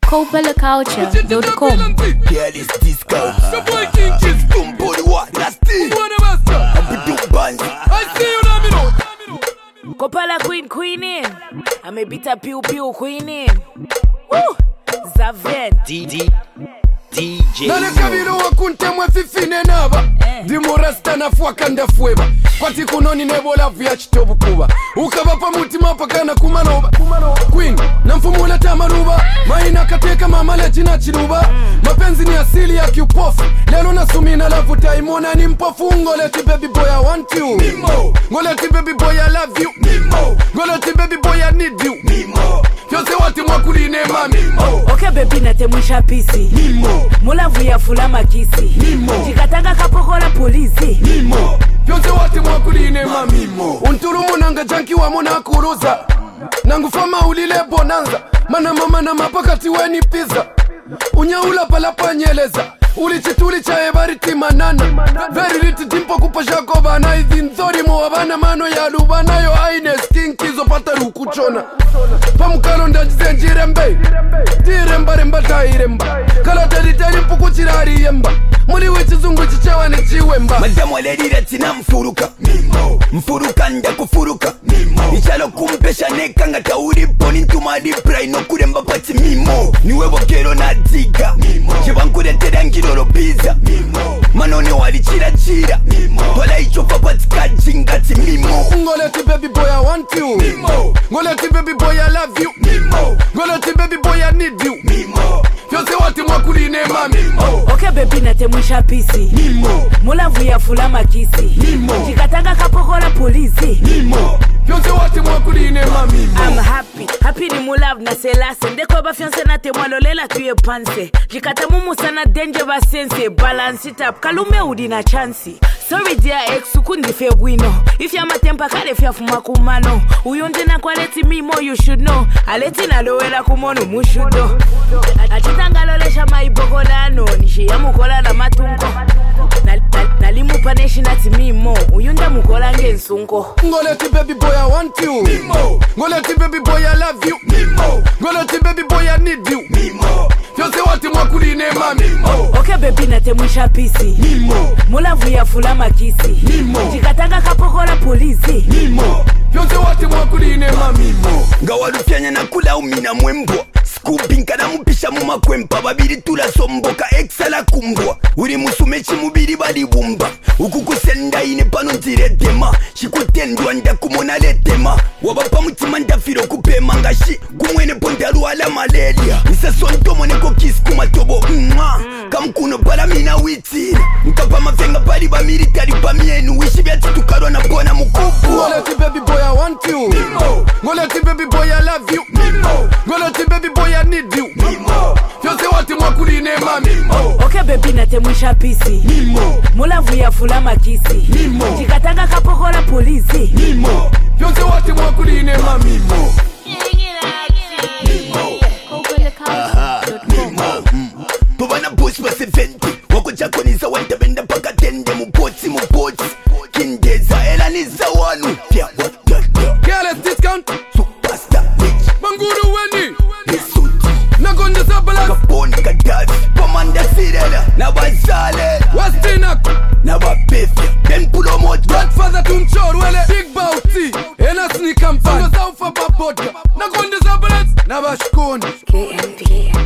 CopellaCulture.com. Yeah, this disco. The boy King Kiss. Body what? That's it. I see you now, Copella Queen in. I'm a bit of pew Queen in. Woo! Zaven. DJ. Nane kabilo wakunte mwe fifine naba. Dimurasta na fuakanda fueba. Kwati kunoni nebola vya chitobu kuba. Ukabapa mutima pakana kumanoba. Queen, na mfumula tamaruba. Maina kateka mamale jina chiruba. Mapenzi ni asili ya kiupofu. Lelo na sumina la vuta imona ni mpofu. Ngoleti baby boy I want you. Mimo. Ngoleti baby boy I love you. Mimo. Ngoleti baby boy I need you. Mimo. Yose wati mwakuline mami. Okay baby natemwisha pisi. Mimo. Mulavu ya fulama kisi. Mimo. Jikatanga kapokola polisi. Mimo. Yose wati mwakuline mami. Mimo. Unturumu nanga janki wa mona kuruza. Nangu fama ulile bonanza. Mana mama na mapakati weni pizza. Unyaula palapa nyeleza. Ulichituli cha ebariti manana. Very little timpo kupasha kobana. Ithi nzori mwabana mano ya lubana. Yo aine skinkizo pata rukuchona. Pamukalo ndajize njirembe. Tiremba remba tairemba. Kala tari mpuku chirari yemba. Muli wichizungu chichewa ni chiwemba. Madamu walelira tina mfuruka. Mimo. Mfuruka nda kufuruka. Mimo. Ichalo kumpesha neka nga tauri poni ntumadi prai no kuremba pati mimo. Niwe bokero na diga. Mimo. Chibankure terangiroro pizza. Mimo. Manone wali chira. Mimo. Tola ichofa pati kajingati mimo. Ngoleti baby boy I want you. Mimo. Ngoleti baby boy I love you. Mimo. Ngoleti baby boy I need you. Mimo. Yose wati mwakuline mami. Okay baby natemwisha pisi. Mimo. Mulavu ya fulama kisi. Mimo. Jikatanga kapokola polisi. Mimo. Yose wati mwakuline mami. I'm happy ni mulavu na selase. Ndeko ba fiancé na temwalolela tuye panse. Jikata mumu sana danger ba sense. Balance it up, kalume udi na chansi. Sorry dear ex, ukundi fe wino. If ya matempa kare fya fumakumano. Uyonde na kwa leti mimo you should know. Aleti na lowela kumono mushudo. Achitanga lolesha maibokolano. Nishi ya mukola na matungo. Nalimu paneshi nati mimo. Uyunda mukola ngensungo. Ngoleti baby boy I want you. Mimo. Ngoleti baby boy I love you. Mimo. Ngoleti baby boy I need you. Mimo. Yose wati mwakuline mami. Okay baby natemwisha pisi. Mimo. Mulavu ya fulama kisi. Mimo. Jikatanga kapokola polisi. Mimo. Yose wati mwakuline mami. Ngawalufyanya na kula umina mwembwa. Skupinka na mupisha mumakwempa. Babiri tula somboka exala kumbwa. Uri musumechi mubiri bali bumba. Ukukusenda ine pano nziretema. Shikutendwa nda kumona letema. Wabapa mutima ndafiro kupema ngashi. Kumwene pondaru ala malaria. Isa sontomo neko kisi kumatobo. Kamkuno pala mina witira. Nkapa mafenga pali ba militari pa mienu. Wishi vyati tukarwa na bona mukubwa. Ngoleti baby boy I want you. Mimo. Ngoleti baby boy I love you. Mimo. Ngoleti baby boy I need you. Mimo. Yose wati mwakuline mami. Okay baby natemwisha pisi. Mimo. Mulavu ya fulama kisi. Mimo. Jikatanga kapokola polisi. Mimo. Yose wati mwakuline mami. CopellaCulture.com. Tubana boss basi 20. Wako chako ni za wanda benda paka tende mupoti. Kindeza ela ni za wanu. Careless discount. Superstar bitch. Manguru weni. Nisuti. Nagonde Zabalas. Kaponi Kadafi. Komanda Sirela. Na Bazale. Wastinak. Na Bapefia. Ben Pulomot. Godfather Tunchor wele. Big Bauti. Ena sneak and fan. Saufa Babodka. Nagonde Zabalas. Nabashkoni. KMP.